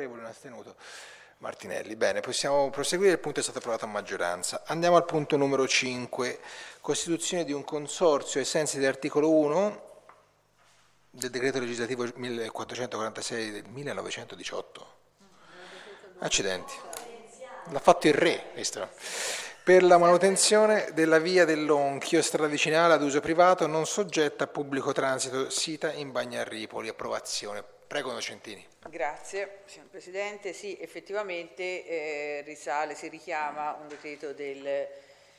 favorevole, un astenuto. Martinelli. Bene, possiamo proseguire, il punto è stato approvato a maggioranza. Andiamo al punto numero 5, costituzione di un consorzio ai sensi dell'articolo 1 del decreto legislativo 1446 del 1918. Accidenti, l'ha fatto il re, visto? Per la manutenzione della via dell'Onchio, strada vicinale ad uso privato, non soggetta a pubblico transito, sita in Bagnarripoli. Approvazione. Prego, Nocentini. Grazie, signor Presidente. Sì, effettivamente si richiama un decreto del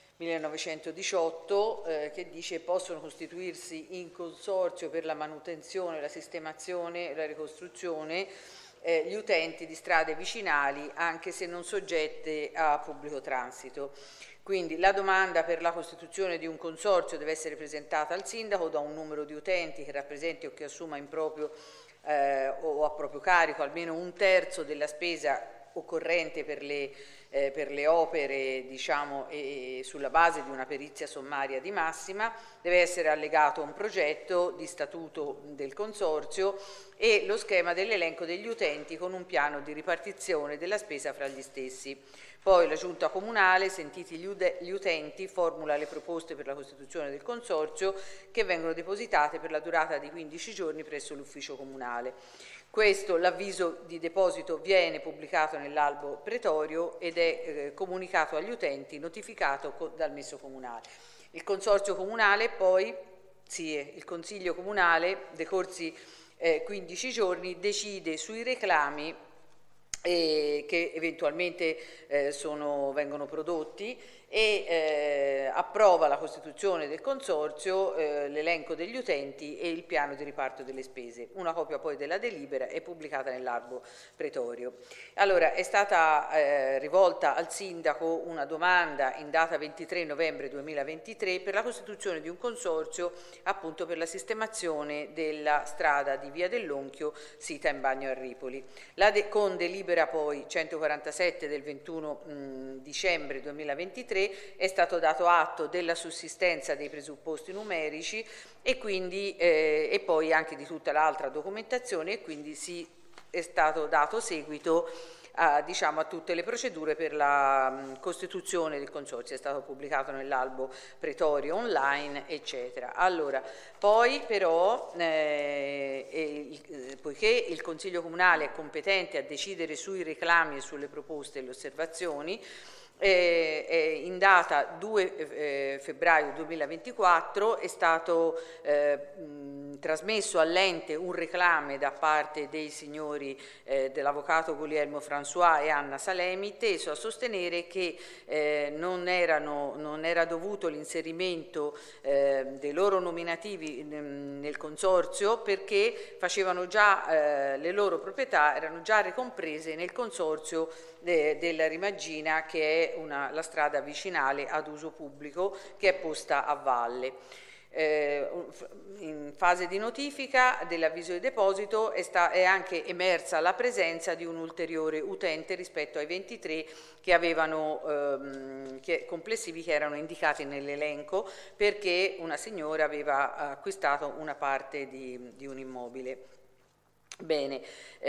1918 che dice possono costituirsi in consorzio per la manutenzione, la sistemazione e la ricostruzione gli utenti di strade vicinali anche se non soggette a pubblico transito. Quindi la domanda per la costituzione di un consorzio deve essere presentata al sindaco da un numero di utenti che rappresenti o che assuma in proprio o a proprio carico almeno un terzo della spesa occorrente per le opere, diciamo, e sulla base di una perizia sommaria di massima. Deve essere allegato un progetto di statuto del consorzio e lo schema dell'elenco degli utenti con un piano di ripartizione della spesa fra gli stessi. Poi la Giunta Comunale, sentiti gli utenti, formula le proposte per la costituzione del consorzio che vengono depositate per la durata di 15 giorni presso l'ufficio comunale. L'avviso di deposito viene pubblicato nell'albo pretorio ed è comunicato agli utenti, notificato dal messo comunale. Il consorzio comunale poi, il Consiglio Comunale, decorsi 15 giorni, decide sui reclami che eventualmente vengono prodotti e approva la costituzione del consorzio, l'elenco degli utenti e il piano di riparto delle spese. Una copia poi della delibera è pubblicata nell'albo pretorio. Allora, è stata rivolta al sindaco una domanda in data 23 novembre 2023 per la costituzione di un consorzio appunto per la sistemazione della strada di Via dell'Onchio, sita in Bagnarripoli. Con delibera poi 147 del 21 dicembre 2023 è stato dato atto della sussistenza dei presupposti numerici e quindi e poi anche di tutta l'altra documentazione e quindi è stato dato seguito a tutte le procedure per la costituzione del consorzio. È stato pubblicato nell'albo pretorio online, eccetera. Allora, poi però, poiché il Consiglio Comunale è competente a decidere sui reclami e sulle proposte e le osservazioni, in data 2 febbraio 2024 è stato trasmesso all'ente un reclame da parte dei signori dell'avvocato Guglielmo François e Anna Salemi, teso a sostenere che non era dovuto l'inserimento dei loro nominativi nel consorzio perché facevano già le loro proprietà, erano già ricomprese nel consorzio della Rimaggina, che è la strada vicinale ad uso pubblico che è posta a valle. In fase di notifica dell'avviso di deposito è anche emersa la presenza di un ulteriore utente rispetto ai 23 complessivi che erano indicati nell'elenco, perché una signora aveva acquistato una parte di un immobile. Bene,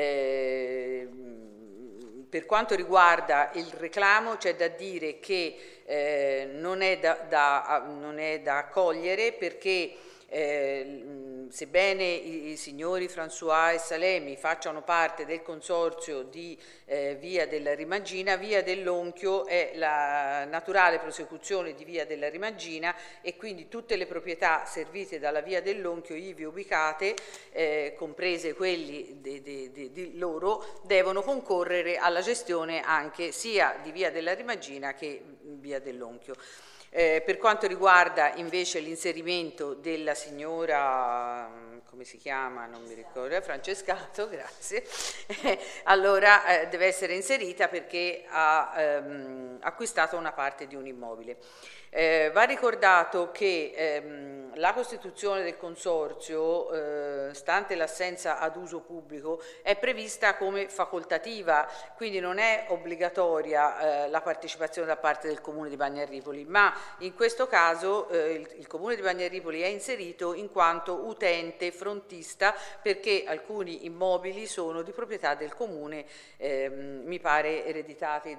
per quanto riguarda il reclamo c'è da dire che non è da accogliere perché sebbene i signori François e Salemi facciano parte del consorzio di Via della Rimaggina, Via dell'Onchio è la naturale prosecuzione di Via della Rimaggina e quindi tutte le proprietà servite dalla Via dell'Onchio ivi ubicate, comprese quelli di loro, devono concorrere alla gestione anche sia di Via della Rimaggina che Via dell'Onchio. Per quanto riguarda invece l'inserimento della signora, come si chiama? Non mi ricordo, Francescato, grazie. Allora deve essere inserita perché ha acquistato una parte di un immobile. Va ricordato che la costituzione del consorzio, stante l'assenza ad uso pubblico, è prevista come facoltativa, quindi non è obbligatoria la partecipazione da parte del Comune di Bagnarripoli, ma in questo caso il Comune di Bagnarripoli è inserito in quanto utente frontista, perché alcuni immobili sono di proprietà del Comune, mi pare ereditati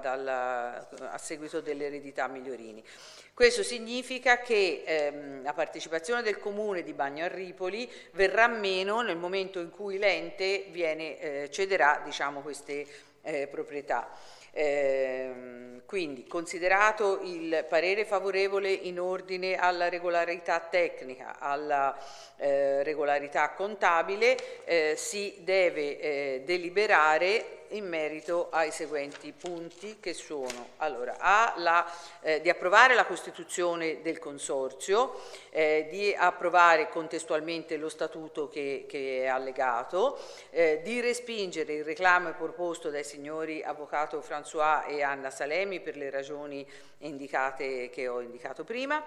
a seguito dell'eredità Migliorini. Questo significa che la partecipazione del Comune di Bagnarripoli verrà meno nel momento in cui l'ente cederà, diciamo, queste proprietà. Quindi, considerato il parere favorevole in ordine alla regolarità tecnica, alla regolarità contabile, si deve deliberare in merito ai seguenti punti, che sono: allora, di approvare la costituzione del consorzio, di approvare contestualmente lo statuto che è allegato, di respingere il reclamo proposto dai signori avvocato François e Anna Salemi per le ragioni indicate, che ho indicato prima,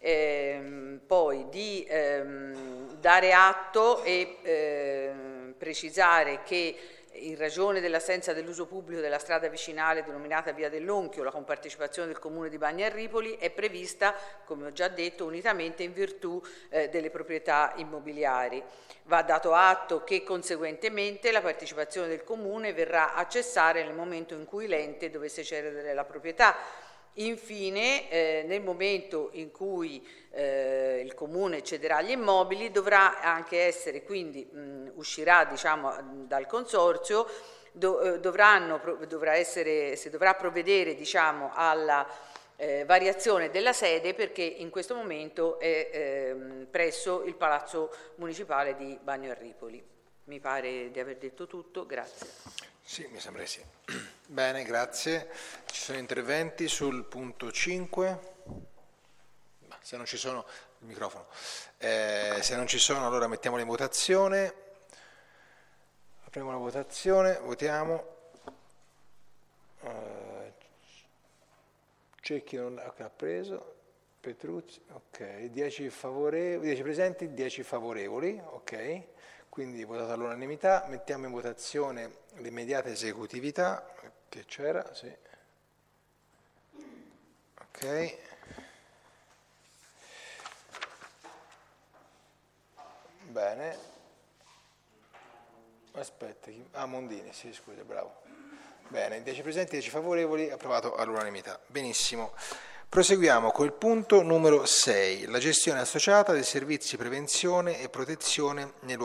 poi di dare atto e precisare che, in ragione dell'assenza dell'uso pubblico della strada vicinale denominata Via dell'Onchio, la compartecipazione del Comune di Bagnarripoli è prevista, come ho già detto, unitamente in virtù delle proprietà immobiliari. Va dato atto che conseguentemente la partecipazione del Comune verrà a cessare nel momento in cui l'ente dovesse cedere la proprietà. Infine, nel momento in cui il Comune cederà gli immobili, dovrà anche essere, quindi uscirà, diciamo, dal consorzio, si dovrà provvedere, diciamo, alla variazione della sede, perché in questo momento è presso il Palazzo Municipale di Bagnarripoli. Mi pare di aver detto tutto, grazie. Sì, mi sembra sì. Bene, grazie. Ci sono interventi sul punto 5? Se non ci sono, il microfono. Se non ci sono, allora mettiamoli in votazione. Apriamo la votazione, votiamo. Cecchi non ha preso. Petruzzi, ok. 10 presenti, 10 favorevoli, ok. Quindi votato all'unanimità. Mettiamo in votazione l'immediata esecutività, che c'era, sì. Ok. Bene. Aspetta, Mondini, sì, scusa, bravo. Bene, 10 presenti, 10 favorevoli, approvato all'unanimità. Benissimo. Proseguiamo col punto numero 6, la gestione associata dei servizi prevenzione e protezione nei luoghi